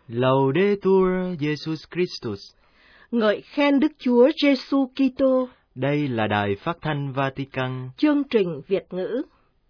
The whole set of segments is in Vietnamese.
Laudetur Jesus Christus. Ngợi khen Đức Chúa Giêsu Kitô. Đây là Đài Phát thanh Vatican. Chương trình Việt ngữ.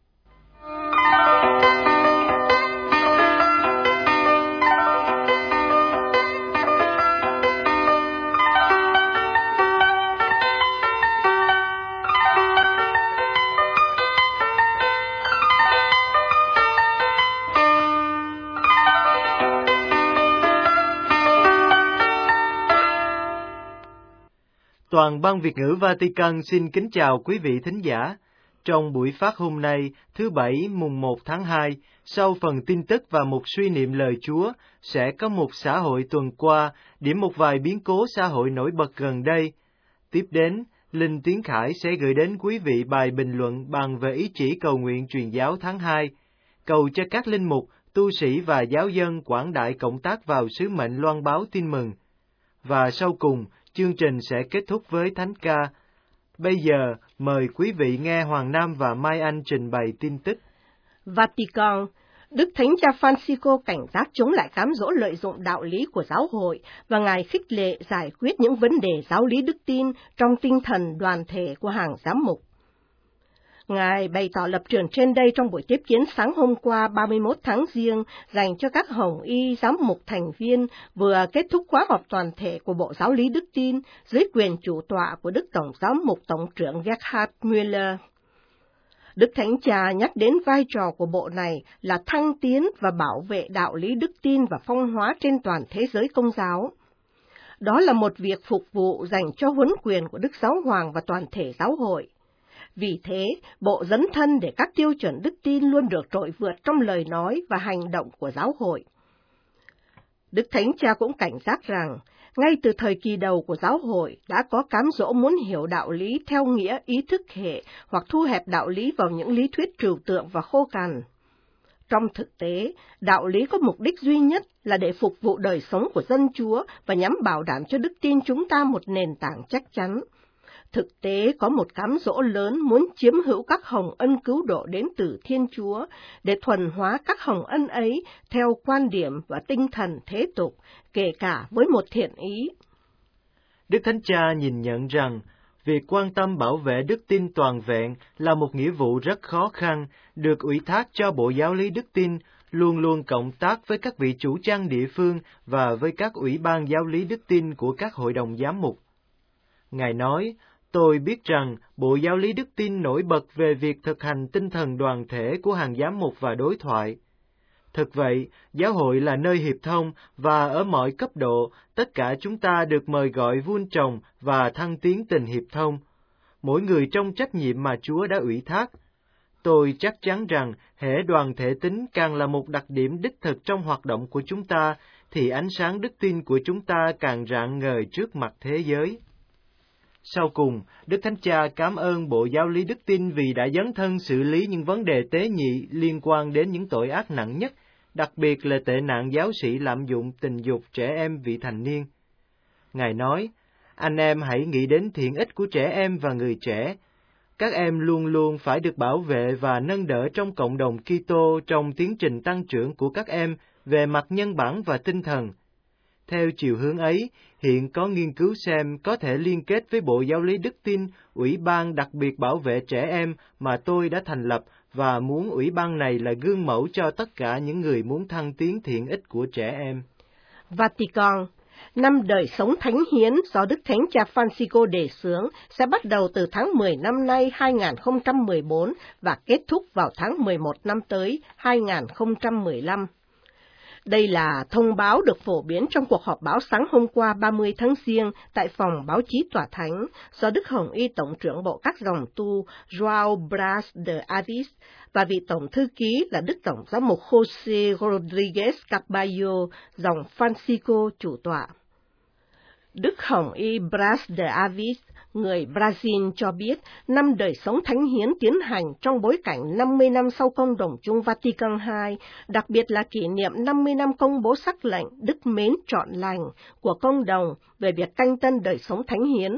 Toàn ban Việt ngữ Vatican xin kính chào quý vị thính giả. Trong buổi phát hôm nay, thứ Bảy mùng 1 tháng 2, sau phần tin tức và một suy niệm lời Chúa, sẽ có một xã hội tuần qua, điểm một vài biến cố xã hội nổi bật gần đây. Tiếp đến, Linh Tiến Khải sẽ gửi đến quý vị bài bình luận bàn về ý chỉ cầu nguyện truyền giáo tháng 2, cầu cho các linh mục, tu sĩ và giáo dân quảng đại cộng tác vào sứ mệnh loan báo tin mừng. Và sau cùng, chương trình sẽ kết thúc với thánh ca. Bây giờ, mời quý vị nghe Hoàng Nam và Mai Anh trình bày tin tức. Vatican. Đức Thánh Cha Francisco cảnh giác chống lại cám dỗ lợi dụng đạo lý của giáo hội và Ngài khích lệ giải quyết những vấn đề giáo lý đức tin trong tinh thần đoàn thể của hàng giám mục. Ngài bày tỏ lập trường trên đây trong buổi tiếp kiến sáng hôm qua 31 tháng Giêng dành cho các hồng y giám mục thành viên vừa kết thúc khóa họp toàn thể của Bộ Giáo lý Đức tin dưới quyền chủ tọa của Đức Tổng giám mục Tổng trưởng Gerhard Müller. Đức Thánh Cha nhắc đến vai trò của bộ này là thăng tiến và bảo vệ đạo lý đức tin và phong hóa trên toàn thế giới Công giáo. Đó là một việc phục vụ dành cho huấn quyền của Đức Giáo Hoàng và toàn thể giáo hội. Vì thế, Bộ dấn thân để các tiêu chuẩn đức tin luôn được trội vượt trong lời nói và hành động của giáo hội. Đức Thánh Cha cũng cảnh giác rằng, ngay từ thời kỳ đầu của giáo hội đã có cám dỗ muốn hiểu đạo lý theo nghĩa ý thức hệ hoặc thu hẹp đạo lý vào những lý thuyết trừu tượng và khô cằn. Trong thực tế, đạo lý có mục đích duy nhất là để phục vụ đời sống của dân Chúa và nhằm bảo đảm cho đức tin chúng ta một nền tảng chắc chắn. Thực tế có một cám dỗ lớn muốn chiếm hữu các hồng ân cứu độ đến từ Thiên Chúa để thuần hóa các hồng ân ấy theo quan điểm và tinh thần thế tục, kể cả với một thiện ý. Đức Thánh Cha nhìn nhận rằng, việc quan tâm bảo vệ đức tin toàn vẹn là một nghĩa vụ rất khó khăn, được ủy thác cho Bộ Giáo lý Đức tin, luôn luôn cộng tác với các vị chủ chăn địa phương và với các ủy ban giáo lý đức tin của các hội đồng giám mục. Ngài nói, tôi biết rằng Bộ Giáo lý Đức tin nổi bật về việc thực hành tinh thần đoàn thể của hàng giám mục và đối thoại. Thực vậy, giáo hội là nơi hiệp thông và ở mọi cấp độ, tất cả chúng ta được mời gọi vun trồng và thăng tiến tình hiệp thông. Mỗi người trong trách nhiệm mà Chúa đã ủy thác. Tôi chắc chắn rằng, hễ đoàn thể tính càng là một đặc điểm đích thực trong hoạt động của chúng ta, thì ánh sáng đức tin của chúng ta càng rạng ngời trước mặt thế giới. Sau cùng, Đức Thánh Cha cảm ơn Bộ Giáo lý Đức tin vì đã dấn thân xử lý những vấn đề tế nhị liên quan đến những tội ác nặng nhất, đặc biệt là tệ nạn giáo sĩ lạm dụng tình dục trẻ em vị thành niên. Ngài nói, anh em hãy nghĩ đến thiện ích của trẻ em và người trẻ. Các em luôn luôn phải được bảo vệ và nâng đỡ trong cộng đồng Kitô trong tiến trình tăng trưởng của các em về mặt nhân bản và tinh thần. Theo chiều hướng ấy, hiện có nghiên cứu xem có thể liên kết với Bộ Giáo lý Đức tin, Ủy ban đặc biệt bảo vệ trẻ em mà tôi đã thành lập và muốn ủy ban này là gương mẫu cho tất cả những người muốn thăng tiến thiện ích của trẻ em. Vatican. Năm đời sống thánh hiến do Đức Thánh Cha Francisco đề xướng sẽ bắt đầu từ tháng 10 năm nay 2014 và kết thúc vào tháng 11 năm tới 2015. Đây là thông báo được phổ biến trong cuộc họp báo sáng hôm qua 30 tháng Giêng tại phòng báo chí Tòa Thánh do Đức Hồng Y Tổng trưởng Bộ các dòng tu João Braz de Avis và vị Tổng thư ký là Đức Tổng giám mục José Rodrigues Carballo, dòng Francisco chủ tọa. Đức Hồng Y Braz de Avis, người Brazil cho biết, năm đời sống thánh hiến tiến hành trong bối cảnh 50 năm sau công đồng chung Vatican II, đặc biệt là kỷ niệm 50 năm công bố sắc lệnh Đức Mến Trọn Lành của công đồng về việc canh tân đời sống thánh hiến.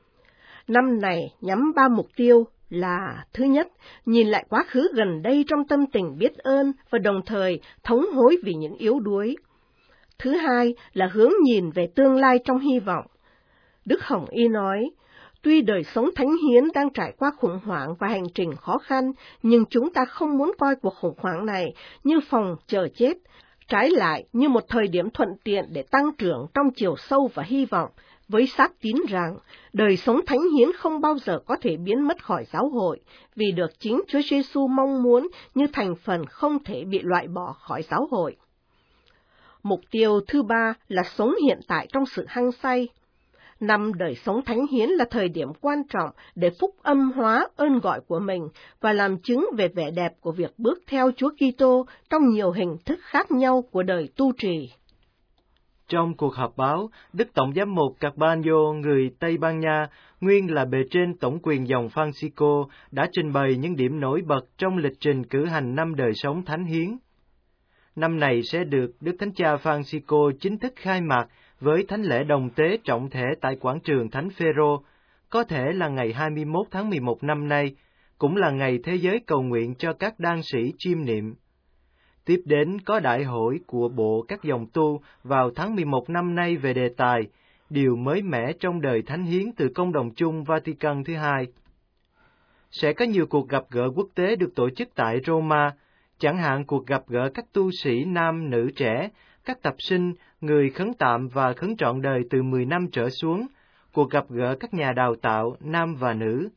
Năm này nhắm 3 mục tiêu là: thứ nhất, nhìn lại quá khứ gần đây trong tâm tình biết ơn và đồng thời thống hối vì những yếu đuối; Thứ hai là hướng nhìn về tương lai trong hy vọng. Đức Hồng Y nói, tuy đời sống thánh hiến đang trải qua khủng hoảng và hành trình khó khăn, nhưng chúng ta không muốn coi cuộc khủng hoảng này như phòng chờ chết, trái lại như một thời điểm thuận tiện để tăng trưởng trong chiều sâu và hy vọng, với xác tín rằng đời sống thánh hiến không bao giờ có thể biến mất khỏi giáo hội, vì được chính Chúa Giêsu mong muốn như thành phần không thể bị loại bỏ khỏi giáo hội. Mục tiêu thứ ba là sống hiện tại trong sự hăng say. Năm đời sống thánh hiến là thời điểm quan trọng để phúc âm hóa ơn gọi của mình và làm chứng về vẻ đẹp của việc bước theo Chúa Kitô trong nhiều hình thức khác nhau của đời tu trì. Trong cuộc họp báo, Đức Tổng giám mục Carballo, người Tây Ban Nha, nguyên là bề trên tổng quyền dòng Francisco, đã trình bày những điểm nổi bật trong lịch trình cử hành năm đời sống thánh hiến. Năm này sẽ được Đức Thánh Cha Francisco chính thức khai mạc với thánh lễ đồng tế trọng thể tại quảng trường Thánh Phêrô, có thể là ngày 21 tháng 11 năm nay, cũng là ngày thế giới cầu nguyện cho các đan sĩ chiêm niệm. Tiếp đến có đại hội của Bộ các dòng tu vào tháng 11 năm nay về đề tài điều mới mẻ trong đời thánh hiến từ Công đồng chung Vatican thứ hai. Sẽ có nhiều cuộc gặp gỡ quốc tế được tổ chức tại Roma, chẳng hạn cuộc gặp gỡ các tu sĩ nam nữ trẻ, các tập sinh, người khấn tạm và khấn trọn đời từ 10 năm trở xuống, cuộc gặp gỡ các nhà đào tạo nam và nữ.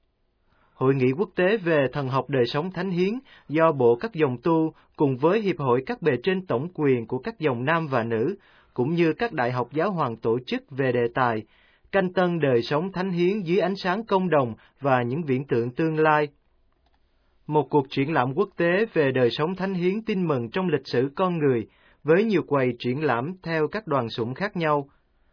Hội nghị quốc tế về thần học đời sống thánh hiến do Bộ các dòng tu cùng với Hiệp hội các bề trên tổng quyền của các dòng nam và nữ, cũng như các đại học giáo hoàng tổ chức về đề tài canh tân đời sống thánh hiến dưới ánh sáng công đồng và những viễn tượng tương lai. Một cuộc triển lãm quốc tế về đời sống thánh hiến tin mừng trong lịch sử con người, với nhiều quầy triển lãm theo các đoàn sủng khác nhau.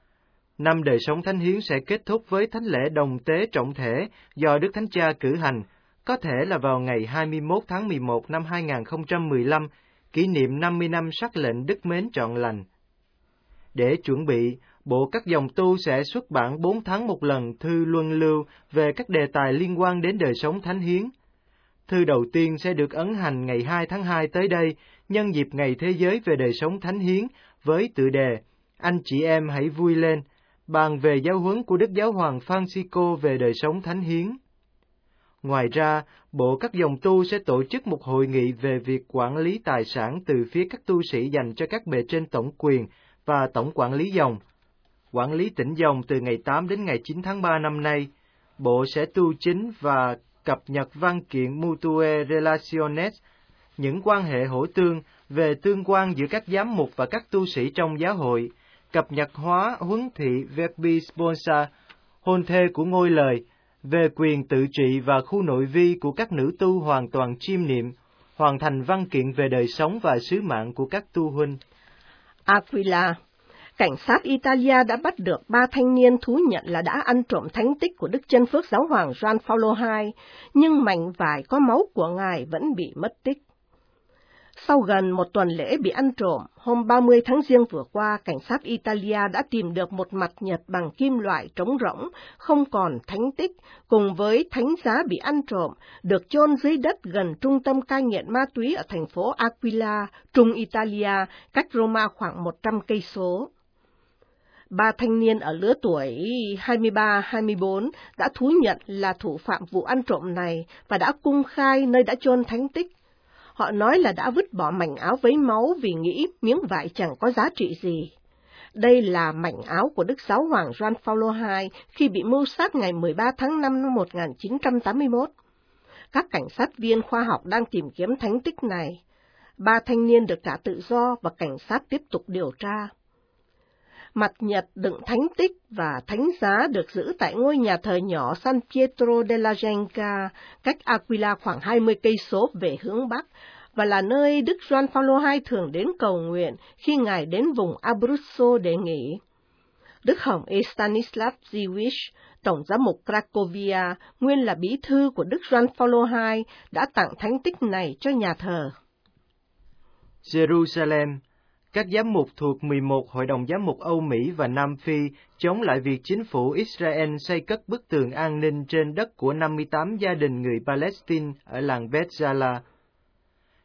Năm đời sống thánh hiến sẽ kết thúc với thánh lễ đồng tế trọng thể do Đức Thánh Cha cử hành, có thể là vào ngày 21 tháng 11 năm 2015, kỷ niệm 50 năm sắc lệnh Đức Mến Trọn Lành. Để chuẩn bị, Bộ các dòng tu sẽ xuất bản 4 tháng một lần thư luân lưu về các đề tài liên quan đến đời sống thánh hiến. Thư đầu tiên sẽ được ấn hành ngày 2 tháng 2 tới đây, nhân dịp Ngày Thế giới về đời sống thánh hiến, với tựa đề Anh chị em hãy vui lên, bàn về giáo huấn của Đức Giáo hoàng Francisco về đời sống thánh hiến. Ngoài ra, Bộ các dòng tu sẽ tổ chức một hội nghị về việc quản lý tài sản từ phía các tu sĩ dành cho các bề trên tổng quyền và tổng quản lý dòng. Quản lý tỉnh dòng từ ngày 8 đến ngày 9 tháng 3 năm nay, Bộ sẽ tu chính và cập nhật văn kiện Mutue Relaciones, những quan hệ hỗ tương về tương quan giữa các giám mục và các tu sĩ trong giáo hội, cập nhật hóa huấn thị Verbi Sponsa, hôn thê của ngôi lời, về quyền tự trị và khu nội vi của các nữ tu hoàn toàn chiêm niệm, hoàn thành văn kiện về đời sống và sứ mạng của các tu huynh. Aquila, cảnh sát Italia đã bắt được 3 thanh niên thú nhận là đã ăn trộm thánh tích của Đức Chân Phước Giáo hoàng Gioan Phaolô II, nhưng mảnh vải có máu của ngài vẫn bị mất tích. Sau gần một tuần lễ bị ăn trộm, hôm 30 tháng Giêng vừa qua, cảnh sát Italia đã tìm được một mặt nhật bằng kim loại trống rỗng, không còn thánh tích, cùng với thánh giá bị ăn trộm, được chôn dưới đất gần trung tâm cai nghiện ma túy ở thành phố Aquila, trung Italia, cách Roma khoảng 100 cây số. 3 thanh niên ở lứa tuổi 23-24 đã thú nhận là thủ phạm vụ ăn trộm này và đã cung khai nơi đã chôn thánh tích. Họ nói là đã vứt bỏ mảnh áo vấy máu vì nghĩ miếng vải chẳng có giá trị gì. Đây là mảnh áo của Đức Giáo hoàng Gioan Phaolô II khi bị mưu sát ngày 13 tháng 5 năm 1981. Các cảnh sát viên khoa học đang tìm kiếm thánh tích này. 3 thanh niên được trả tự do và cảnh sát tiếp tục điều tra. Mặt nhật đựng thánh tích và thánh giá được giữ tại ngôi nhà thờ nhỏ San Pietro della Genca, cách Aquila khoảng 20 cây số về hướng bắc, và là nơi Đức Gioan Phaolô II thường đến cầu nguyện khi ngài đến vùng Abruzzo để nghỉ. Đức Hồng Y Stanislav Dziwisz, tổng giám mục Cracovia, nguyên là bí thư của Đức Gioan Phaolô II, đã tặng thánh tích này cho nhà thờ. Jerusalem. Các giám mục thuộc 11 hội đồng giám mục Âu Mỹ và Nam Phi chống lại việc chính phủ Israel xây cất bức tường an ninh trên đất của 58 gia đình người Palestine ở làng Beth Jala.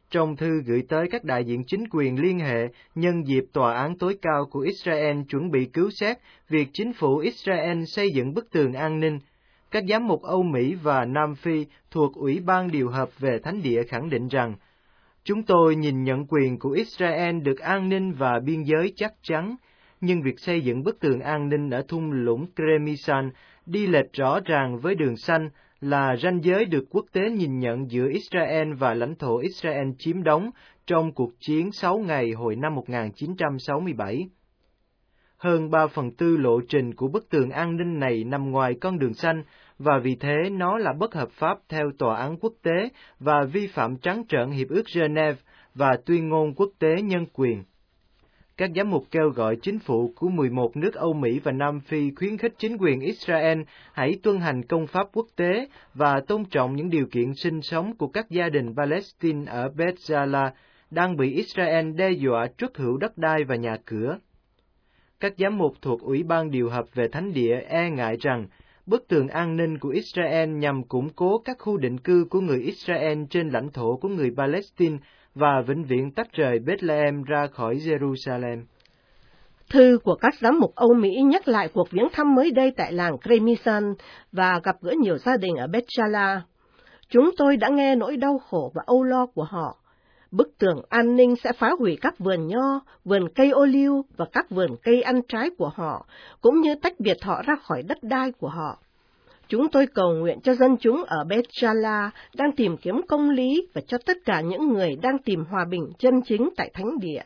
trong thư gửi tới các đại diện chính quyền liên hệ nhân dịp Tòa án tối cao của Israel chuẩn bị cứu xét việc chính phủ Israel xây dựng bức tường an ninh, các giám mục Âu Mỹ và Nam Phi thuộc Ủy ban điều hợp về Thánh địa khẳng định rằng, chúng tôi nhìn nhận quyền của Israel được an ninh và biên giới chắc chắn, nhưng việc xây dựng bức tường an ninh ở thung lũng Kremisan đi lệch rõ ràng với đường xanh là ranh giới được quốc tế nhìn nhận giữa Israel và lãnh thổ Israel chiếm đóng trong cuộc chiến 6 ngày hồi năm 1967. Hơn 3/4 lộ trình của bức tường an ninh này nằm ngoài con đường xanh, và vì thế nó là bất hợp pháp theo tòa án quốc tế và vi phạm trắng trợn Hiệp ước Geneva và tuyên ngôn quốc tế nhân quyền. Các giám mục kêu gọi chính phủ của 11 nước Âu Mỹ và Nam Phi khuyến khích chính quyền Israel hãy tuân hành công pháp quốc tế và tôn trọng những điều kiện sinh sống của các gia đình Palestine ở Beit Jala đang bị Israel đe dọa truất hữu đất đai và nhà cửa. Các giám mục thuộc Ủy ban điều hợp về Thánh địa e ngại rằng bức tường an ninh của Israel nhằm củng cố các khu định cư của người Israel trên lãnh thổ của người Palestine và vĩnh viễn tách rời Bethlehem ra khỏi Jerusalem. Thư của các giám mục Âu Mỹ nhắc lại cuộc viếng thăm mới đây tại làng Kremisan và gặp gỡ nhiều gia đình ở Beit Jala. Chúng tôi đã nghe nỗi đau khổ và âu lo của họ. Bức tường an ninh sẽ phá hủy các vườn nho, vườn cây ô liu và các vườn cây ăn trái của họ, cũng như tách biệt họ ra khỏi đất đai của họ. Chúng tôi cầu nguyện cho dân chúng ở Beit Jala đang tìm kiếm công lý và cho tất cả những người đang tìm hòa bình chân chính tại Thánh địa.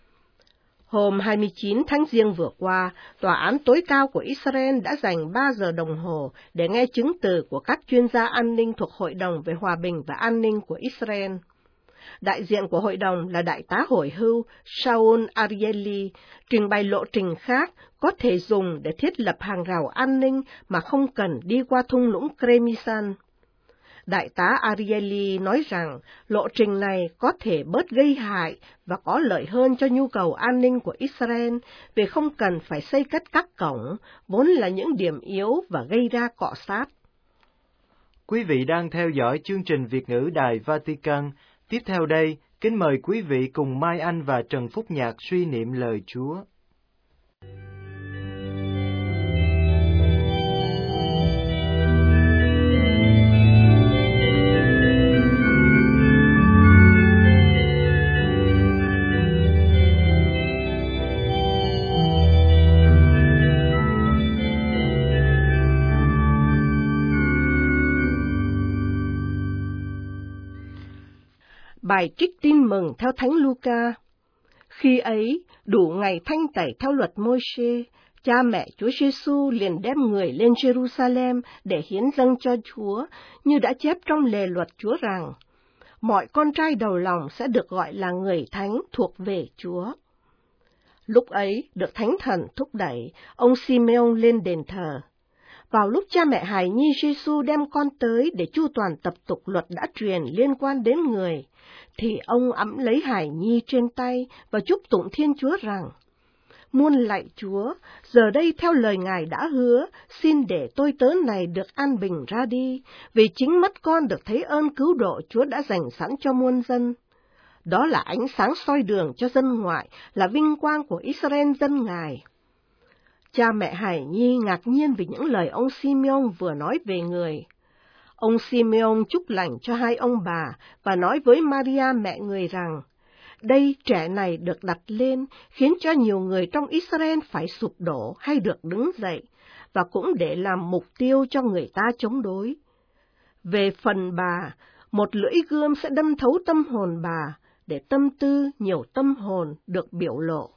Hôm 29 tháng Giêng vừa qua, Tòa án tối cao của Israel đã dành 3 giờ đồng hồ để nghe chứng từ của các chuyên gia an ninh thuộc Hội đồng về Hòa bình và An ninh của Israel. Đại diện của hội đồng là đại tá hồi hưu Shaul Arieli trình bày lộ trình khác có thể dùng để thiết lập hàng rào an ninh mà không cần đi qua thung lũng Kremisan. Đại tá Arieli nói rằng lộ trình này có thể bớt gây hại và có lợi hơn cho nhu cầu an ninh của Israel vì không cần phải xây cất các cổng, vốn là những điểm yếu và gây ra cọ sát. Quý vị đang theo dõi chương trình Việt ngữ Đài Vatican. Tiếp theo đây, kính mời quý vị cùng Mai Anh và Trần Phúc Nhạc suy niệm lời Chúa. Bài trích tin mừng theo Thánh Luca. Khi ấy, đủ ngày thanh tẩy theo luật Môi-se, cha mẹ Chúa Giêsu liền đem người lên Jerusalem để hiến dâng cho Chúa, như đã chép trong lề luật Chúa rằng, mọi con trai đầu lòng sẽ được gọi là người thánh thuộc về Chúa. Lúc ấy, được Thánh Thần thúc đẩy, ông Simeon lên đền thờ. Vào lúc cha mẹ hài nhi Giêsu đem con tới để chu toàn tập tục luật đã truyền liên quan đến người, thì ông ẵm lấy hài nhi trên tay và chúc tụng Thiên Chúa rằng, muôn lạy Chúa, giờ đây theo lời Ngài đã hứa, xin để tôi tớ này được an bình ra đi, vì chính mắt con được thấy ơn cứu độ Chúa đã dành sẵn cho muôn dân. Đó là ánh sáng soi đường cho dân ngoại, là vinh quang của Israel dân Ngài. Cha mẹ hài nhi ngạc nhiên vì những lời ông Simeon vừa nói về người. Ông Simeon chúc lành cho hai ông bà và nói với Maria mẹ người rằng, đây trẻ này được đặt lên khiến cho nhiều người trong Israel phải sụp đổ hay được đứng dậy, và cũng để làm mục tiêu cho người ta chống đối. Về phần bà, một lưỡi gươm sẽ đâm thấu tâm hồn bà, để tâm tư nhiều tâm hồn được biểu lộ.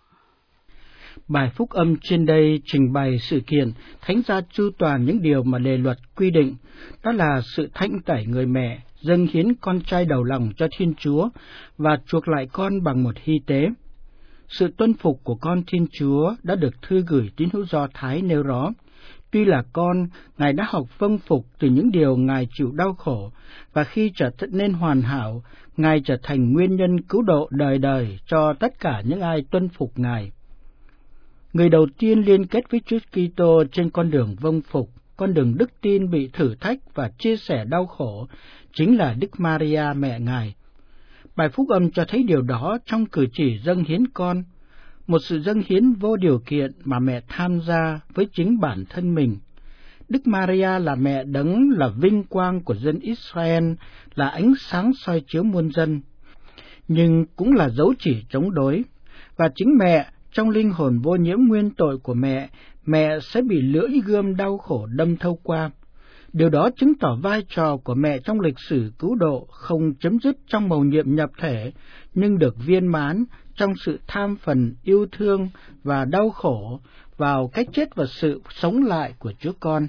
Bài phúc âm trên đây trình bày sự kiện thánh gia chu toàn những điều mà lề luật quy định, đó là sự thanh tẩy người mẹ, dâng hiến con trai đầu lòng cho Thiên Chúa và chuộc lại con bằng một hy tế. Sự tuân phục của con Thiên Chúa đã được thư gửi tín hữu Do Thái nêu rõ. Tuy là con, Ngài đã học vâng phục từ những điều Ngài chịu đau khổ, và khi trở nên hoàn hảo, Ngài trở thành nguyên nhân cứu độ đời đời cho tất cả những ai tuân phục Ngài. Người đầu tiên liên kết với Chúa Kitô trên con đường vâng phục, con đường đức tin bị thử thách và chia sẻ đau khổ, chính là Đức Maria mẹ Ngài. Bài phúc âm cho thấy điều đó trong cử chỉ dâng hiến con, một sự dâng hiến vô điều kiện mà mẹ tham gia với chính bản thân mình. Đức Maria là mẹ đấng là vinh quang của dân Israel, là ánh sáng soi chiếu muôn dân, nhưng cũng là dấu chỉ chống đối. Và chính mẹ, trong linh hồn vô nhiễm nguyên tội của mẹ sẽ bị lưỡi gươm đau khổ đâm thâu qua. Điều đó chứng tỏ vai trò của mẹ trong lịch sử cứu độ không chấm dứt trong mầu nhiệm nhập thể, nhưng được viên mãn trong sự tham phần yêu thương và đau khổ vào cái chết và sự sống lại của Chúa Con.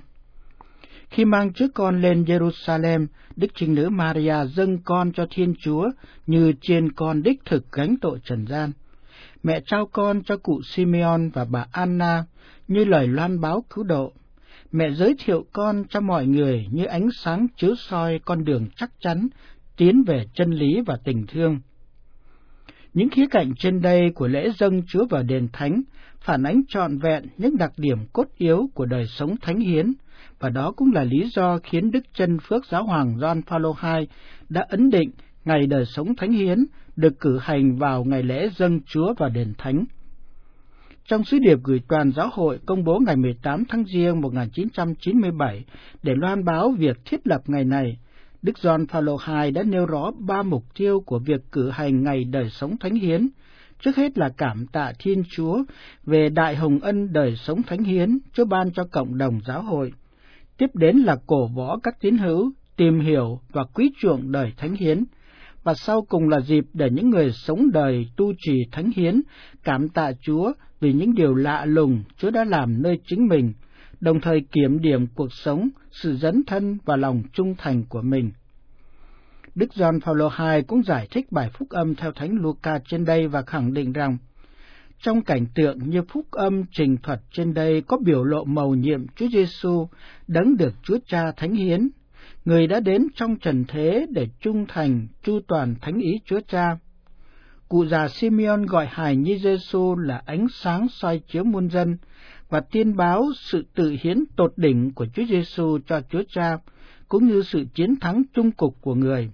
Khi mang Chúa Con lên Jerusalem, Đức Trinh Nữ Maria dâng con cho Thiên Chúa như chiên con đích thực gánh tội trần gian. Mẹ trao con cho cụ Simeon và bà Anna như lời loan báo cứu độ. Mẹ giới thiệu con cho mọi người như ánh sáng chiếu soi con đường chắc chắn tiến về chân lý và tình thương. Những khía cạnh trên đây của lễ dâng Chúa vào đền thánh phản ánh trọn vẹn những đặc điểm cốt yếu của đời sống thánh hiến, và đó cũng là lý do khiến Đức Chân Phước Giáo hoàng Gioan Phaolô II đã ấn định ngày đời sống thánh hiến được cử hành vào ngày lễ dâng Chúa vào đền thánh. Trong sứ điệp gửi toàn giáo hội công bố ngày 18 tháng Giêng 1997 để loan báo việc thiết lập ngày này, Đức Gioan Phaolô II đã nêu rõ 3 mục tiêu của việc cử hành ngày đời sống thánh hiến. Trước hết là cảm tạ Thiên Chúa về đại hồng ân đời sống thánh hiến Chúa ban cho cộng đồng giáo hội. Tiếp đến là cổ võ các tín hữu tìm hiểu và quý chuộng đời thánh hiến. Và sau cùng là dịp để những người sống đời tu trì thánh hiến cảm tạ Chúa vì những điều lạ lùng Chúa đã làm nơi chính mình, đồng thời kiểm điểm cuộc sống, sự dấn thân và lòng trung thành của mình. Đức Gioan Phaolô II cũng giải thích bài phúc âm theo Thánh Luca trên đây và khẳng định rằng, trong cảnh tượng như phúc âm trình thuật trên đây có biểu lộ mầu nhiệm Chúa Giêsu đấng được Chúa Cha thánh hiến, người đã đến trong trần thế để trung thành, chu toàn thánh ý Chúa Cha. Cụ già Simeon gọi hài nhi Giêsu là ánh sáng soi chiếu muôn dân và tiên báo sự tự hiến tột đỉnh của Chúa Giêsu cho Chúa Cha, cũng như sự chiến thắng chung cục của người.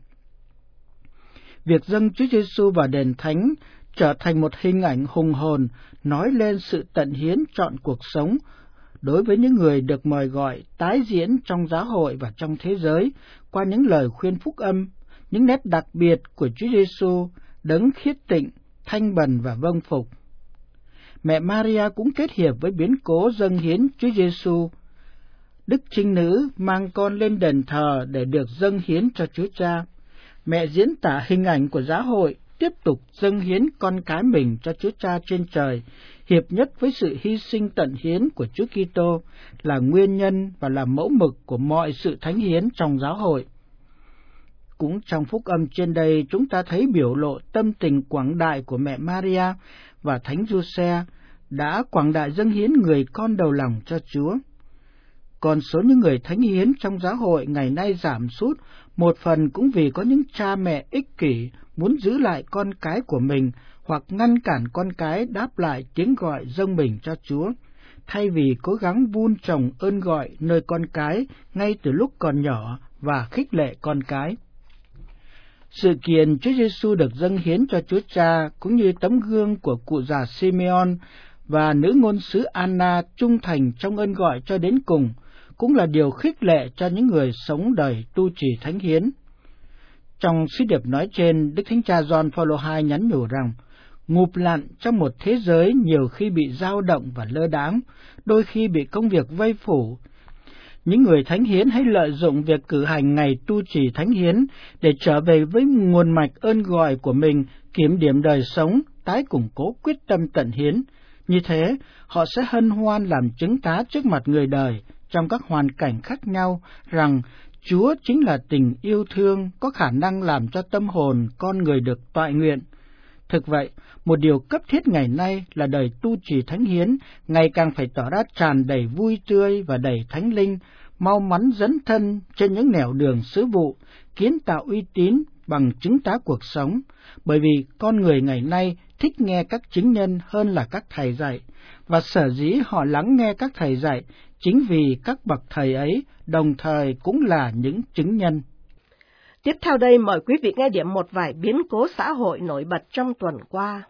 Việc dâng Chúa Giêsu vào đền thánh trở thành một hình ảnh hùng hồn nói lên sự tận hiến trọn cuộc sống đối với những người được mời gọi tái diễn trong giáo hội và trong thế giới qua những lời khuyên phúc âm, những nét đặc biệt của Chúa Giêsu đấng khiết tịnh, thanh bần và vâng phục. Mẹ Maria cũng kết hiệp với biến cố dâng hiến Chúa Giêsu. Đức Trinh Nữ mang con lên đền thờ để được dâng hiến cho Chúa Cha. Mẹ diễn tả hình ảnh của giáo hội tiếp tục dâng hiến con cái mình cho Chúa Cha trên trời, hiệp nhất với sự hy sinh tận hiến của Chúa Kitô, là nguyên nhân và là mẫu mực của mọi sự thánh hiến trong giáo hội. Cũng trong phúc âm trên đây, chúng ta thấy biểu lộ tâm tình quảng đại của mẹ Maria và Thánh Giuse đã quảng đại dâng hiến người con đầu lòng cho Chúa. Còn số những người thánh hiến trong giáo hội ngày nay giảm sút, một phần cũng vì có những cha mẹ ích kỷ muốn giữ lại con cái của mình hoặc ngăn cản con cái đáp lại tiếng gọi dâng mình cho Chúa, thay vì cố gắng vun trồng ơn gọi nơi con cái ngay từ lúc còn nhỏ và khích lệ con cái. Sự kiện Chúa Giêsu được dâng hiến cho Chúa Cha cũng như tấm gương của cụ già Simeon và nữ ngôn sứ Anna trung thành trong ơn gọi cho đến cùng cũng là điều khích lệ cho những người sống đời tu trì thánh hiến. Trong sứ điệp nói trên, Đức Thánh Cha Gioan Phaolô II nhắn nhủ rằng, ngụp lặn trong một thế giới nhiều khi bị dao động và lơ đãng, đôi khi bị công việc vây phủ. Những người thánh hiến hãy lợi dụng việc cử hành ngày tu trì thánh hiến để trở về với nguồn mạch ơn gọi của mình, kiểm điểm đời sống, tái củng cố quyết tâm tận hiến. Như thế, họ sẽ hân hoan làm chứng tá trước mặt người đời trong các hoàn cảnh khác nhau rằng Chúa chính là tình yêu thương có khả năng làm cho tâm hồn con người được toại nguyện. Thực vậy, một điều cấp thiết ngày nay là đời tu trì thánh hiến ngày càng phải tỏ ra tràn đầy vui tươi và đầy thánh linh, mau mắn dấn thân trên những nẻo đường sứ vụ, kiến tạo uy tín bằng chứng tá cuộc sống, bởi vì con người ngày nay thích nghe các chứng nhân hơn là các thầy dạy, và sở dĩ họ lắng nghe các thầy dạy chính vì các bậc thầy ấy đồng thời cũng là những chứng nhân. Tiếp theo đây mời quý vị nghe điểm một vài biến cố xã hội nổi bật trong tuần qua.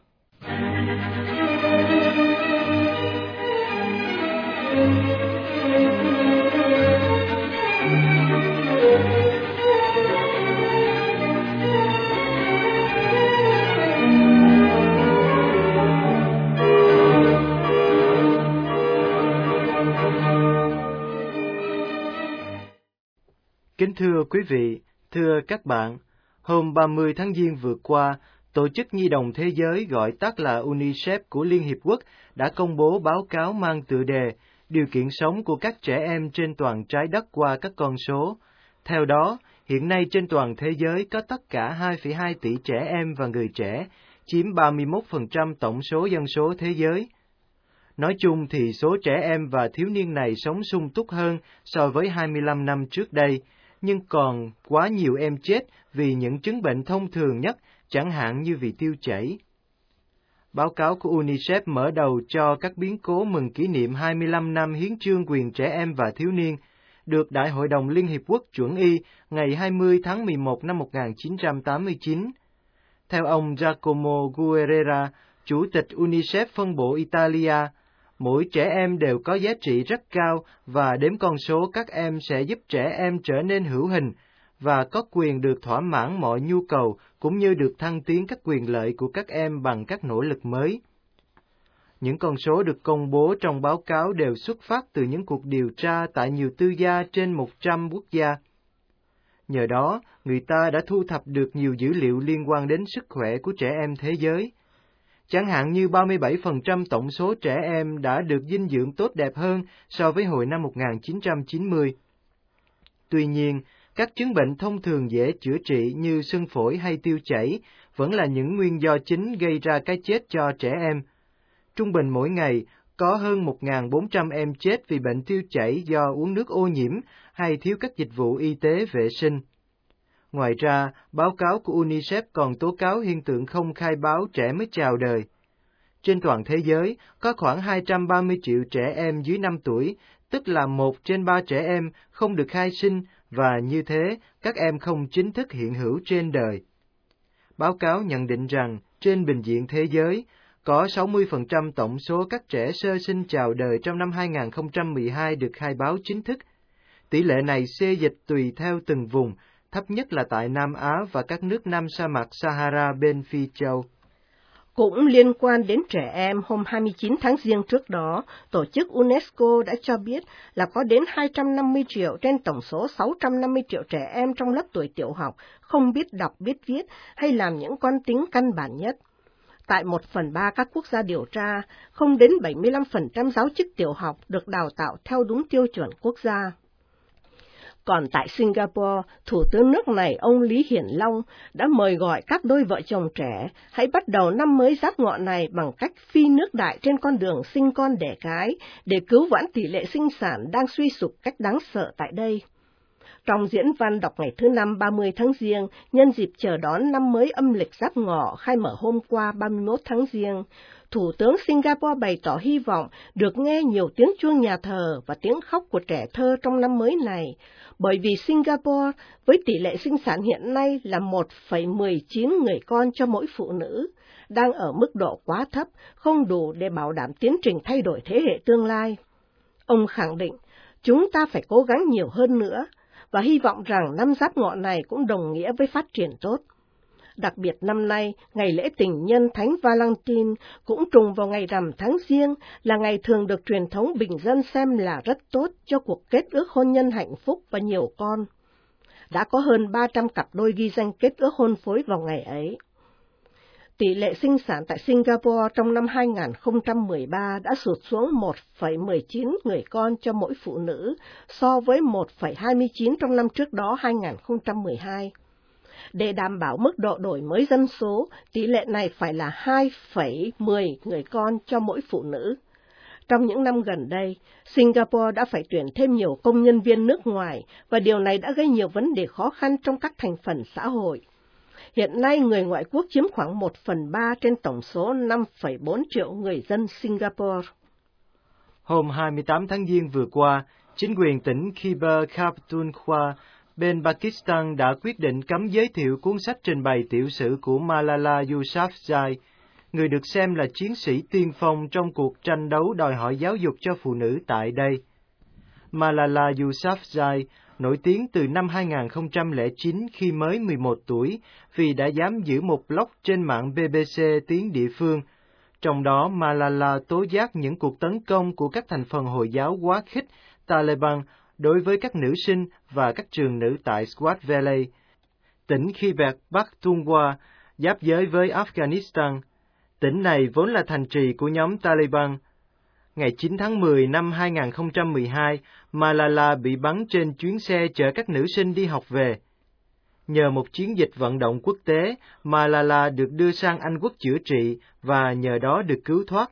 Kính thưa quý vị, thưa các bạn, hôm 30 tháng Giêng vừa qua, Tổ chức Nhi đồng Thế giới gọi tắt là UNICEF của Liên Hiệp Quốc đã công bố báo cáo mang tựa đề Điều kiện sống của các trẻ em trên toàn trái đất qua các con số. Theo đó, hiện nay trên toàn thế giới có tất cả 2,2 tỷ trẻ em và người trẻ, chiếm 31% tổng số dân số thế giới. Nói chung thì số trẻ em và thiếu niên này sống sung túc hơn so với 25 năm trước đây, nhưng còn quá nhiều em chết vì những chứng bệnh thông thường nhất, chẳng hạn như vì tiêu chảy. Báo cáo của UNICEF mở đầu cho các biến cố mừng kỷ niệm 25 năm hiến chương quyền trẻ em và thiếu niên, được Đại hội đồng Liên Hiệp Quốc chuẩn y ngày 20 tháng 11 năm 1989. Theo ông Giacomo Guerrera, Chủ tịch UNICEF phân bộ Italia, mỗi trẻ em đều có giá trị rất cao và đếm con số các em sẽ giúp trẻ em trở nên hữu hình và có quyền được thỏa mãn mọi nhu cầu cũng như được thăng tiến các quyền lợi của các em bằng các nỗ lực mới. Những con số được công bố trong báo cáo đều xuất phát từ những cuộc điều tra tại nhiều tư gia trên 100 quốc gia. Nhờ đó, người ta đã thu thập được nhiều dữ liệu liên quan đến sức khỏe của trẻ em thế giới. Chẳng hạn như 37% tổng số trẻ em đã được dinh dưỡng tốt đẹp hơn so với hồi năm 1990. Tuy nhiên, các chứng bệnh thông thường dễ chữa trị như sưng phổi hay tiêu chảy vẫn là những nguyên do chính gây ra cái chết cho trẻ em. Trung bình mỗi ngày, có hơn 1.400 em chết vì bệnh tiêu chảy do uống nước ô nhiễm hay thiếu các dịch vụ y tế vệ sinh. Ngoài ra, báo cáo của UNICEF còn tố cáo hiện tượng không khai báo trẻ mới chào đời. Trên toàn thế giới, có khoảng 230 triệu trẻ em dưới 5 tuổi, tức là 1 trên 3 trẻ em không được khai sinh, và như thế, các em không chính thức hiện hữu trên đời. Báo cáo nhận định rằng, trên bình diện thế giới, có 60% tổng số các trẻ sơ sinh chào đời trong năm 2012 được khai báo chính thức. Tỷ lệ này xê dịch tùy theo từng vùng, thấp nhất là tại Nam Á và các nước Nam sa mạc Sahara bên Phi Châu. Cũng liên quan đến trẻ em, hôm 29 tháng Giêng trước đó, tổ chức UNESCO đã cho biết là có đến 250 triệu trên tổng số 650 triệu trẻ em trong lớp tuổi tiểu học không biết đọc biết viết hay làm những con tính căn bản nhất. Tại 1/3 các quốc gia điều tra, không đến 75% giáo chức tiểu học được đào tạo theo đúng tiêu chuẩn quốc gia. Còn tại Singapore, Thủ tướng nước này ông Lý Hiển Long đã mời gọi các đôi vợ chồng trẻ hãy bắt đầu năm mới Giáp Ngọ này bằng cách phi nước đại trên con đường sinh con đẻ cái để cứu vãn tỷ lệ sinh sản đang suy sụp cách đáng sợ tại đây. Trong diễn văn đọc ngày thứ Năm 30 tháng Giêng, nhân dịp chờ đón năm mới âm lịch Giáp Ngọ khai mở hôm qua 31 tháng Giêng, Thủ tướng Singapore bày tỏ hy vọng được nghe nhiều tiếng chuông nhà thờ và tiếng khóc của trẻ thơ trong năm mới này, bởi vì Singapore với tỷ lệ sinh sản hiện nay là 1,19 người con cho mỗi phụ nữ, đang ở mức độ quá thấp, không đủ để bảo đảm tiến trình thay đổi thế hệ tương lai. Ông khẳng định, chúng ta phải cố gắng nhiều hơn nữa, và hy vọng rằng năm Giáp Ngọ này cũng đồng nghĩa với phát triển tốt. Đặc biệt năm nay, ngày lễ tình nhân Thánh Valentine cũng trùng vào ngày rằm tháng Giêng, là ngày thường được truyền thống bình dân xem là rất tốt cho cuộc kết ước hôn nhân hạnh phúc và nhiều con. Đã có hơn 300 cặp đôi ghi danh kết ước hôn phối vào ngày ấy. Tỷ lệ sinh sản tại Singapore trong năm 2013 đã sụt xuống 1,19 người con cho mỗi phụ nữ, so với 1,29 trong năm trước đó 2012. Để đảm bảo mức độ đổi mới dân số, tỷ lệ này phải là 2,10 người con cho mỗi phụ nữ. Trong những năm gần đây, Singapore đã phải tuyển thêm nhiều công nhân viên nước ngoài, và điều này đã gây nhiều vấn đề khó khăn trong các thành phần xã hội. Hiện nay, người ngoại quốc chiếm khoảng 1/3 trên tổng số 5,4 triệu người dân Singapore. Hôm 28 tháng Giêng vừa qua, chính quyền tỉnh Khyber Pakhtunkhwa bên Pakistan đã quyết định cấm giới thiệu cuốn sách trình bày tiểu sử của Malala Yousafzai, người được xem là chiến sĩ tiên phong trong cuộc tranh đấu đòi hỏi giáo dục cho phụ nữ tại đây. Malala Yousafzai nổi tiếng từ năm 2009 khi mới 11 tuổi vì đã dám giữ một blog trên mạng BBC tiếng địa phương. Trong đó, Malala tố giác những cuộc tấn công của các thành phần Hồi giáo quá khích Taliban đối với các nữ sinh và các trường nữ tại Swat Valley, tỉnh Khyber Pakhtunkhwa, giáp giới với Afghanistan. Tỉnh này vốn là thành trì của nhóm Taliban. Ngày 9 tháng 10 năm 2012, Malala bị bắn trên chuyến xe chở các nữ sinh đi học về. Nhờ một chiến dịch vận động quốc tế, Malala được đưa sang Anh Quốc chữa trị và nhờ đó được cứu thoát.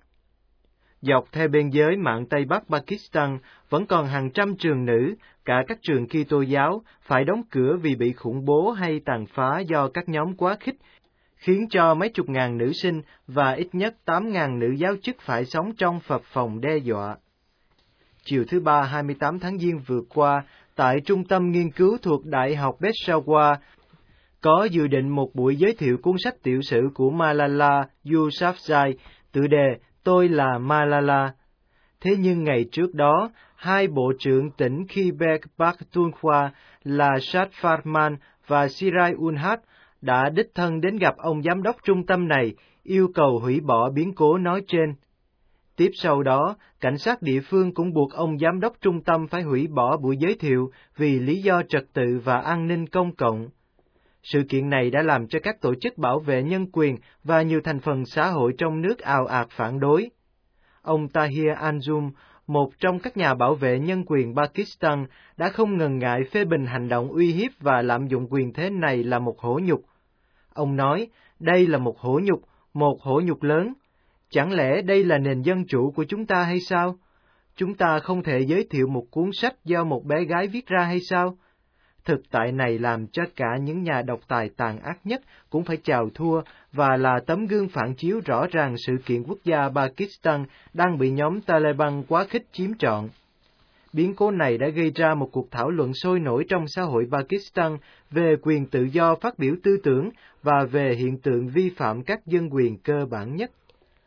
Dọc theo biên giới mạn Tây Bắc Pakistan, vẫn còn hàng trăm trường nữ, cả các trường Kitô giáo, phải đóng cửa vì bị khủng bố hay tàn phá do các nhóm quá khích, khiến cho mấy chục ngàn nữ sinh và ít nhất 8.000 nữ giáo chức phải sống trong phập phồng đe dọa. Chiều thứ Ba 28 tháng Giêng vừa qua, tại Trung tâm Nghiên cứu thuộc Đại học Peshawar, có dự định một buổi giới thiệu cuốn sách tiểu sử của Malala Yousafzai, tựa đề Tôi là Malala. Thế nhưng ngày trước đó, hai bộ trưởng tỉnh Khyber Pakhtunkhwa là Shad Farman và Sirai Ulhaq đã đích thân đến gặp ông giám đốc trung tâm này, yêu cầu hủy bỏ biến cố nói trên. Tiếp sau đó, cảnh sát địa phương cũng buộc ông giám đốc trung tâm phải hủy bỏ buổi giới thiệu vì lý do trật tự và an ninh công cộng. Sự kiện này đã làm cho các tổ chức bảo vệ nhân quyền và nhiều thành phần xã hội trong nước ào ạt phản đối. Ông Tahir Anjum, một trong các nhà bảo vệ nhân quyền Pakistan, đã không ngần ngại phê bình hành động uy hiếp và lạm dụng quyền thế này là một hổ nhục. Ông nói, đây là một hổ nhục lớn. Chẳng lẽ đây là nền dân chủ của chúng ta hay sao? Chúng ta không thể giới thiệu một cuốn sách do một bé gái viết ra hay sao? Thực tại này làm cho cả những nhà độc tài tàn ác nhất cũng phải chào thua và là tấm gương phản chiếu rõ ràng sự kiện quốc gia Pakistan đang bị nhóm Taliban quá khích chiếm trọn. Biến cố này đã gây ra một cuộc thảo luận sôi nổi trong xã hội Pakistan về quyền tự do phát biểu tư tưởng và về hiện tượng vi phạm các dân quyền cơ bản nhất.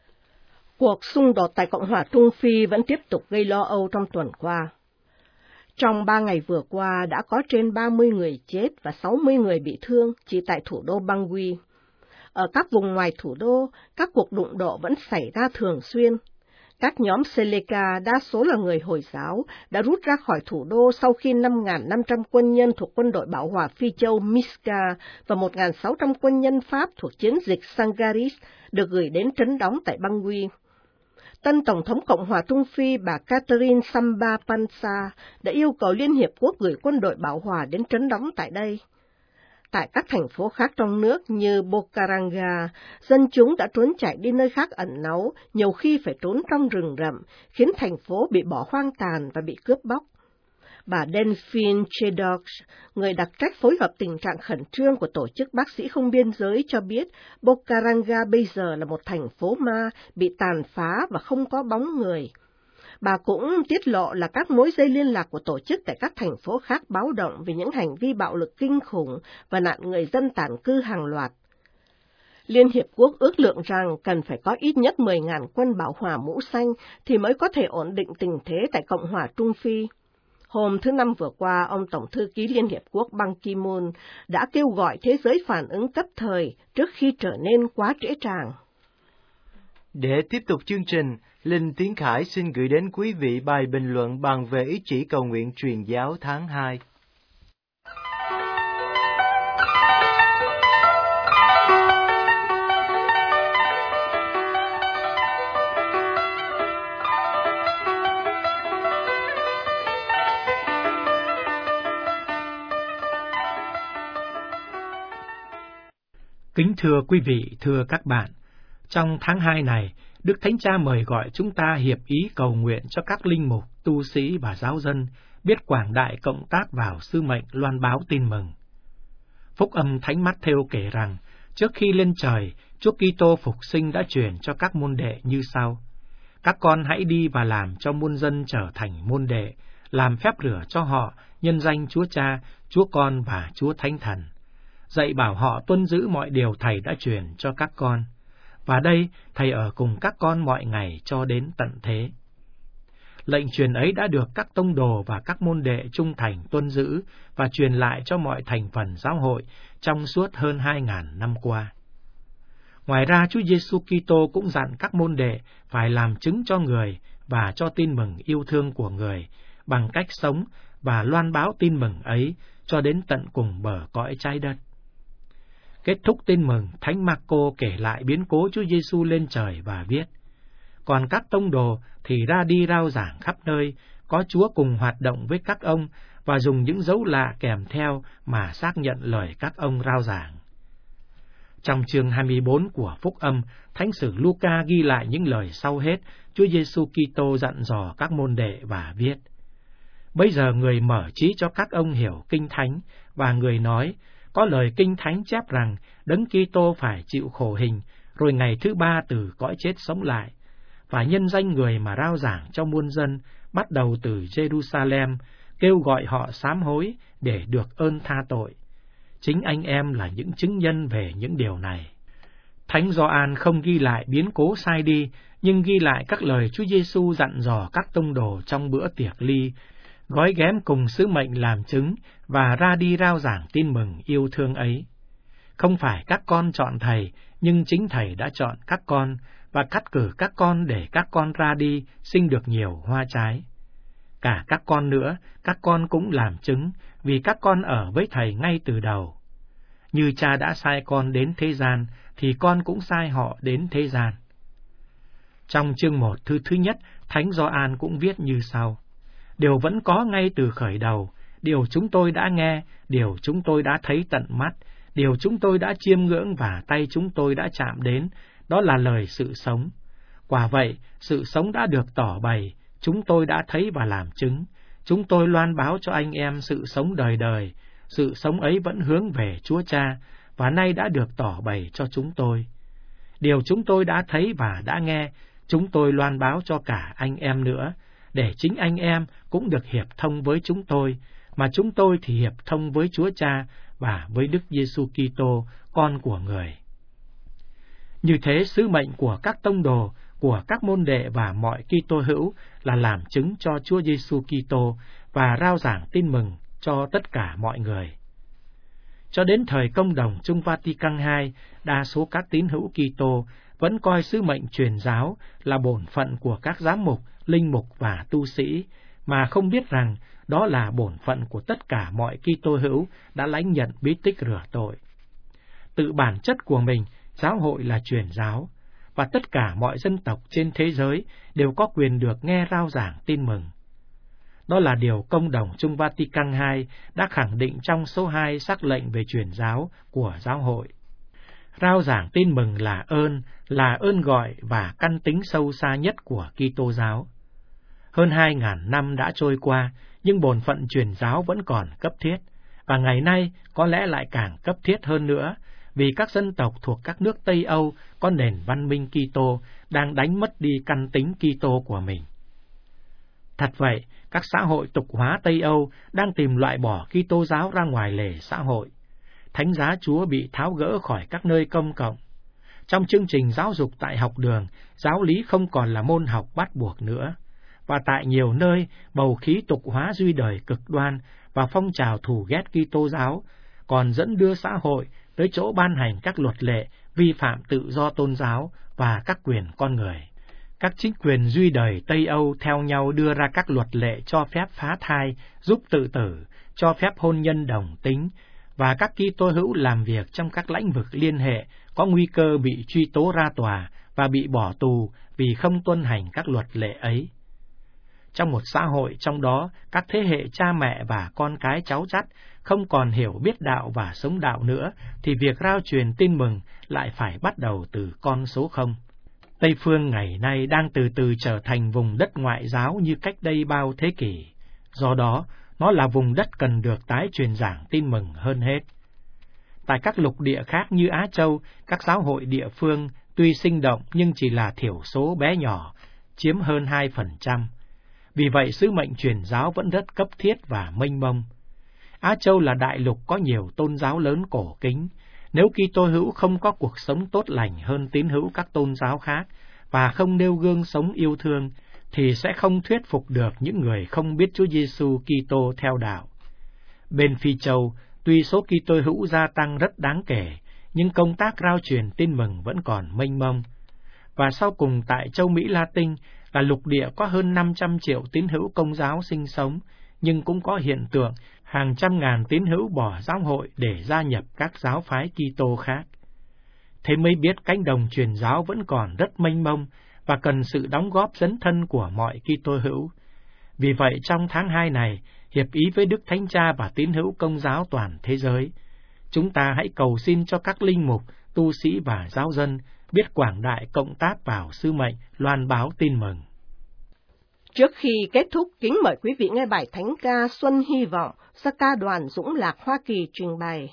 Cuộc xung đột tại Cộng hòa Trung Phi vẫn tiếp tục gây lo âu trong tuần qua. Trong 3 ngày vừa qua đã có trên 30 người chết và 60 người bị thương chỉ tại thủ đô Bangui. Ở các vùng ngoài thủ đô, các cuộc đụng độ vẫn xảy ra thường xuyên. Các nhóm Seleka, đa số là người Hồi giáo, đã rút ra khỏi thủ đô sau khi 5.500 quân nhân thuộc quân đội Bảo hòa Phi châu Miska và 1.600 quân nhân Pháp thuộc chiến dịch Sangaris được gửi đến trấn đóng tại Bangui. Tân Tổng thống Cộng hòa Trung Phi bà Catherine Samba Panza đã yêu cầu Liên Hiệp Quốc gửi quân đội Bảo hòa đến trấn đóng tại đây. Tại các thành phố khác trong nước như Bocaranga, dân chúng đã trốn chạy đi nơi khác ẩn náu, nhiều khi phải trốn trong rừng rậm, khiến thành phố bị bỏ hoang tàn và bị cướp bóc. Bà Delphine Chedok, người đặc trách phối hợp tình trạng khẩn trương của Tổ chức Bác sĩ Không Biên Giới cho biết Bocaranga bây giờ là một thành phố ma, bị tàn phá và không có bóng người. Bà cũng tiết lộ là các mối dây liên lạc của tổ chức tại các thành phố khác báo động về những hành vi bạo lực kinh khủng và nạn người dân tản cư hàng loạt. Liên Hiệp Quốc ước lượng rằng cần phải có ít nhất 10.000 quân Bảo hòa mũ xanh thì mới có thể ổn định tình thế tại Cộng hòa Trung Phi. Hôm thứ Năm vừa qua, ông Tổng thư ký Liên Hiệp Quốc Ban Ki-moon đã kêu gọi thế giới phản ứng cấp thời trước khi trở nên quá trễ tràng. Để tiếp tục chương trình, Linh Tiến Khải xin gửi đến quý vị bài bình luận bàn về ý chỉ cầu nguyện truyền giáo tháng 2. Kính thưa quý vị, thưa các bạn, trong tháng 2 này, Đức Thánh Cha mời gọi chúng ta hiệp ý cầu nguyện cho các linh mục, tu sĩ và giáo dân biết quảng đại cộng tác vào sứ mệnh loan báo tin mừng. Phúc âm Thánh Mát-thêu kể rằng, trước khi lên trời, Chúa Kitô phục sinh đã truyền cho các môn đệ như sau: các con hãy đi và làm cho muôn dân trở thành môn đệ, làm phép rửa cho họ nhân danh Chúa Cha, Chúa Con và Chúa Thánh Thần. Dạy bảo họ tuân giữ mọi điều Thầy đã truyền cho các con. Và đây, Thầy ở cùng các con mọi ngày cho đến tận thế. Lệnh truyền ấy đã được các tông đồ và các môn đệ trung thành tuân giữ và truyền lại cho mọi thành phần giáo hội trong suốt hơn 2.000 năm qua. Ngoài ra, Chúa Giêsu Kitô cũng dặn các môn đệ phải làm chứng cho người và cho tin mừng yêu thương của người bằng cách sống và loan báo tin mừng ấy cho đến tận cùng bờ cõi trái đất. Kết thúc tin mừng, Thánh Marco kể lại biến cố Chúa Giêsu lên trời và viết: Còn các tông đồ thì ra đi rao giảng khắp nơi, có Chúa cùng hoạt động với các ông và dùng những dấu lạ kèm theo mà xác nhận lời các ông rao giảng. Trong chương 24 của Phúc Âm, Thánh sử Luca ghi lại những lời sau hết Chúa Giêsu Kitô dặn dò các môn đệ và viết: Bây giờ người mở trí cho các ông hiểu Kinh Thánh, và người nói, có lời Kinh Thánh chép rằng Đấng Kitô phải chịu khổ hình, rồi ngày thứ ba từ cõi chết sống lại, và nhân danh người mà rao giảng cho muôn dân, bắt đầu từ Jerusalem, kêu gọi họ sám hối để được ơn tha tội. Chính anh em là những chứng nhân về những điều này. Thánh Gioan không ghi lại biến cố sai đi, nhưng ghi lại các lời Chúa Giêsu dặn dò các tông đồ trong bữa tiệc ly, gói ghém cùng sứ mệnh làm chứng và ra đi rao giảng tin mừng yêu thương ấy. Không phải các con chọn Thầy, nhưng chính Thầy đã chọn các con và cắt cử các con để các con ra đi sinh được nhiều hoa trái. Cả các con nữa, các con cũng làm chứng, vì các con ở với Thầy ngay từ đầu. Như Cha đã sai con đến thế gian, thì con cũng sai họ đến thế gian. Trong chương 1 thư thứ nhất, Thánh Gioan cũng viết như sau: Điều vẫn có ngay từ khởi đầu, điều chúng tôi đã nghe, điều chúng tôi đã thấy tận mắt, điều chúng tôi đã chiêm ngưỡng và tay chúng tôi đã chạm đến, đó là lời sự sống. Quả vậy, sự sống đã được tỏ bày, chúng tôi đã thấy và làm chứng. Chúng tôi loan báo cho anh em sự sống đời đời, sự sống ấy vẫn hướng về Chúa Cha, và nay đã được tỏ bày cho chúng tôi. Điều chúng tôi đã thấy và đã nghe, chúng tôi loan báo cho cả anh em nữa, để chính anh em cũng được hiệp thông với chúng tôi, mà chúng tôi thì hiệp thông với Chúa Cha và với Đức Giêsu Kitô, con của người. Như thế, sứ mệnh của các tông đồ, của các môn đệ và mọi Kitô hữu là làm chứng cho Chúa Giêsu Kitô và rao giảng tin mừng cho tất cả mọi người. Cho đến thời Công đồng Trung Vatican II, đa số các tín hữu Kitô vẫn coi sứ mệnh truyền giáo là bổn phận của các giám mục, linh mục và tu sĩ, mà không biết rằng đó là bổn phận của tất cả mọi Kitô hữu đã lãnh nhận bí tích rửa tội. Tự bản chất của mình, giáo hội là truyền giáo, và tất cả mọi dân tộc trên thế giới đều có quyền được nghe rao giảng tin mừng. Đó là điều Công đồng Trung Vatican II đã khẳng định trong số 2 sắc lệnh về truyền giáo của giáo hội. Rao giảng tin mừng là ơn gọi và căn tính sâu xa nhất của Kitô giáo. Hơn 2.000 năm đã trôi qua, nhưng bổn phận truyền giáo vẫn còn cấp thiết, và ngày nay có lẽ lại càng cấp thiết hơn nữa, vì các dân tộc thuộc các nước Tây Âu có nền văn minh Kitô đang đánh mất đi căn tính Kitô của mình. Thật vậy, các xã hội tục hóa Tây Âu đang tìm loại bỏ Kitô giáo ra ngoài lề xã hội. Thánh giá Chúa bị tháo gỡ khỏi các nơi công cộng. Trong chương trình giáo dục tại học đường, giáo lý không còn là môn học bắt buộc nữa. Và tại nhiều nơi, bầu khí tục hóa duy đời cực đoan và phong trào thù ghét Kitô giáo còn dẫn đưa xã hội tới chỗ ban hành các luật lệ vi phạm tự do tôn giáo và các quyền con người. Các chính quyền duy đời Tây Âu theo nhau đưa ra các luật lệ cho phép phá thai, giúp tự tử, cho phép hôn nhân đồng tính, và các Kitô hữu làm việc trong các lĩnh vực liên hệ có nguy cơ bị truy tố ra tòa và bị bỏ tù vì không tuân hành các luật lệ ấy. Trong một xã hội trong đó các thế hệ cha mẹ và con cái cháu chắt không còn hiểu biết đạo và sống đạo nữa, thì việc rao truyền tin mừng lại phải bắt đầu từ con số 0. Tây phương ngày nay đang từ từ trở thành vùng đất ngoại giáo như cách đây bao thế kỷ. Do đó, nó là vùng đất cần được tái truyền giảng tin mừng hơn hết. Tại các lục địa khác như Á Châu, các giáo hội địa phương tuy sinh động nhưng chỉ là thiểu số bé nhỏ, chiếm hơn 2%. Vì vậy sứ mệnh truyền giáo vẫn rất cấp thiết và mênh mông. Á Châu là đại lục có nhiều tôn giáo lớn cổ kính. Nếu Kitô hữu không có cuộc sống tốt lành hơn tín hữu các tôn giáo khác và không nêu gương sống yêu thương, thì sẽ không thuyết phục được những người không biết Chúa Giêsu Kitô theo đạo. Bên Phi Châu, tuy số Kitô hữu gia tăng rất đáng kể, nhưng công tác rao truyền tin mừng vẫn còn mênh mông. Và sau cùng tại châu Mỹ Latin là lục địa có hơn 500 triệu tín hữu Công giáo sinh sống, nhưng cũng có hiện tượng hàng trăm ngàn tín hữu bỏ giáo hội để gia nhập các giáo phái Kitô khác. Thế mới biết cánh đồng truyền giáo vẫn còn rất mênh mông và cần sự đóng góp dấn thân của mọi Kitô hữu. Vì vậy trong tháng 2 này, hiệp ý với Đức Thánh Cha và tín hữu Công giáo toàn thế giới, chúng ta hãy cầu xin cho các linh mục, tu sĩ và giáo dân biết quảng đại cộng tác vào sứ mệnh loan báo tin mừng. Trước khi kết thúc, kính mời quý vị nghe bài thánh ca Xuân Hy Vọng do ca đoàn Dũng Lạc Hoa Kỳ trình bày.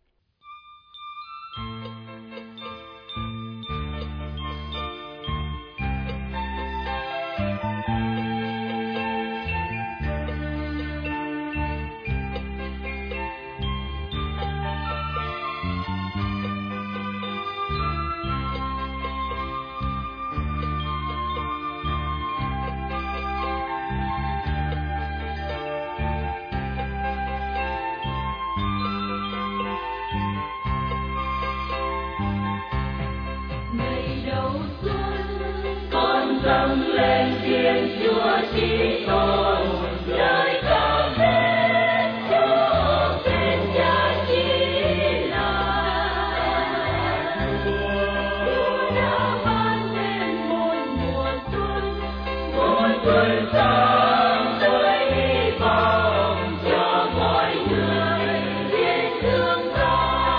Dâng lên Thiên Chúa Kitô, lời cảm mến cho tên Cha chỉ là Chúa đã ban thêm một mùa xuân sáng tươi hy vọng cho mọi người thiên thương ta.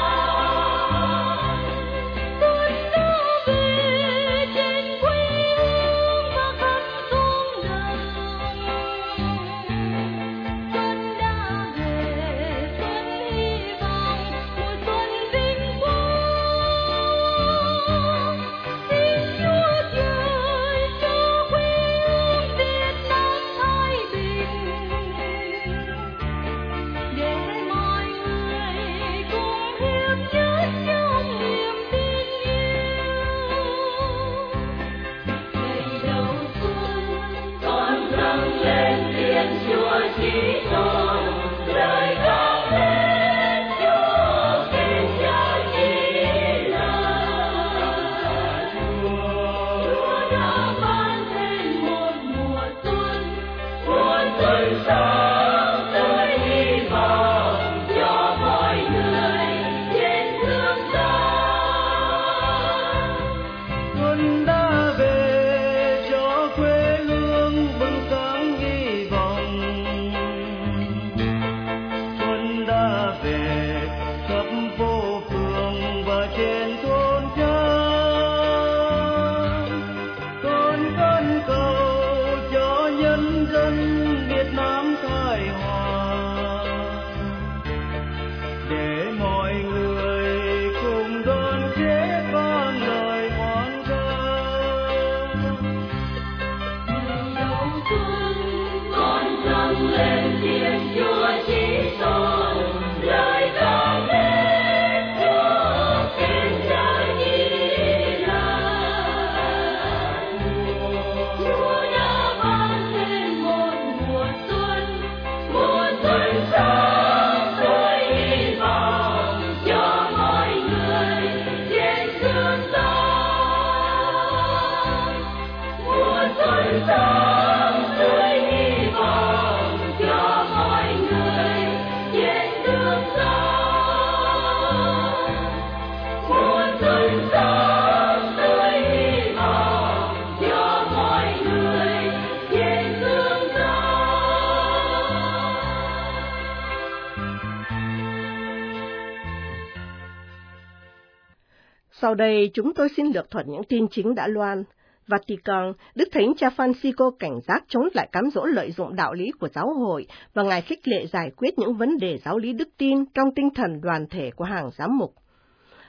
Sau đây chúng tôi xin lược thuật những tin chính đã loan. Vatican, Đức Thánh Cha Francisco cảnh giác chống lại cám dỗ lợi dụng đạo lý của giáo hội và Ngài khích lệ giải quyết những vấn đề giáo lý đức tin trong tinh thần đoàn thể của hàng giám mục.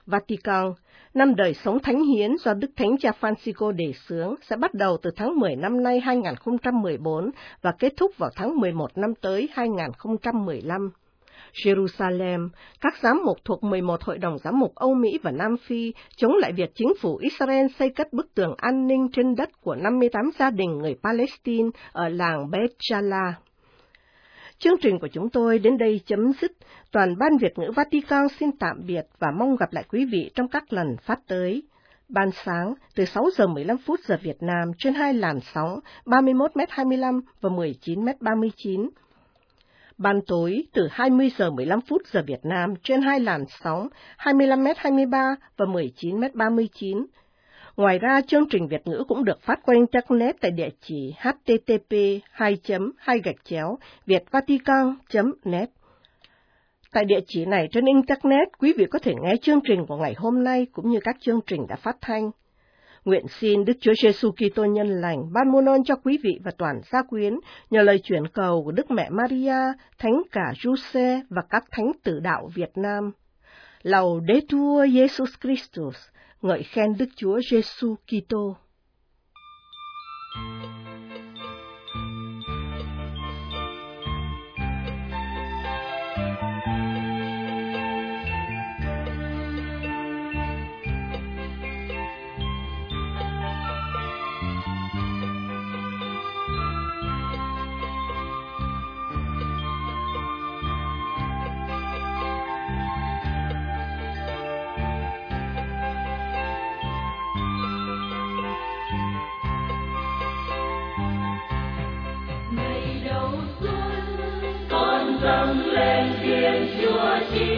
Vatican, năm đời sống thánh hiến do Đức Thánh Cha Francisco đề xướng sẽ bắt đầu từ tháng 10 năm nay 2014 và kết thúc vào tháng 11 năm tới 2015. Jerusalem, các giám mục thuộc 11 hội đồng giám mục Âu Mỹ và Nam Phi chống lại việc chính phủ Israel xây cất bức tường an ninh trên đất của 58 gia đình người Palestine ở làng Beit Jala. Chương trình của chúng tôi đến đây chấm dứt. Toàn ban Việt ngữ Vatican xin tạm biệt và mong gặp lại quý vị trong các lần phát tới. Ban sáng từ 6 giờ 15 phút giờ Việt Nam trên 2 làn sóng 31m25 và 19m39. Ban tối từ 20 giờ 15 phút giờ Việt Nam trên 2 làn sóng 25m23 và 19m39. Ngoài ra, chương trình Việt ngữ cũng được phát qua Internet tại địa chỉ http://vietvatican.net. Tại địa chỉ này trên Internet, quý vị có thể nghe chương trình của ngày hôm nay cũng như các chương trình đã phát thanh. Nguyện xin Đức Chúa Giêsu Kitô nhân lành ban muôn ơn cho quý vị và toàn gia quyến nhờ lời chuyển cầu của Đức Mẹ Maria, Thánh cả Giuse và các thánh tử đạo Việt Nam. Laudetur Jesus Christus, ngợi khen Đức Chúa Giêsu Kitô. Con dâng lên Thiên Chúa.